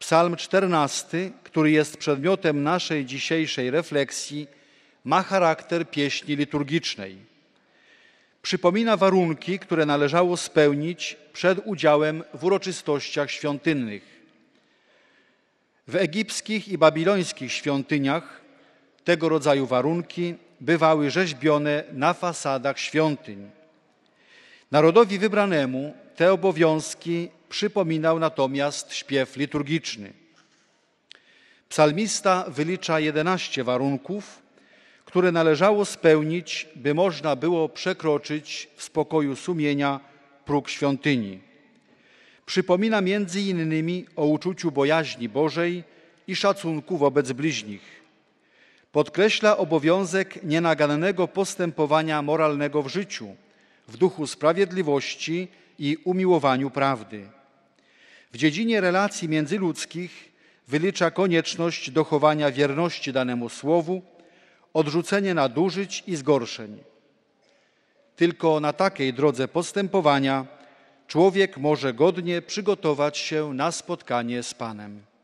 Psalm 14, który jest przedmiotem naszej dzisiejszej refleksji, ma charakter pieśni liturgicznej. Przypomina warunki, które należało spełnić przed udziałem w uroczystościach świątynnych. W egipskich i babilońskich świątyniach tego rodzaju warunki bywały rzeźbione na fasadach świątyń. Narodowi wybranemu te obowiązki przypominał natomiast śpiew liturgiczny. Psalmista wylicza 11 warunków, które należało spełnić, by można było przekroczyć w spokoju sumienia próg świątyni. Przypomina między innymi o uczuciu bojaźni Bożej i szacunku wobec bliźnich. Podkreśla obowiązek nienagannego postępowania moralnego w życiu, w duchu sprawiedliwości i umiłowaniu prawdy. W dziedzinie relacji międzyludzkich wylicza konieczność dochowania wierności danemu słowu, odrzucenie nadużyć i zgorszeń. Tylko na takiej drodze postępowania człowiek może godnie przygotować się na spotkanie z Panem.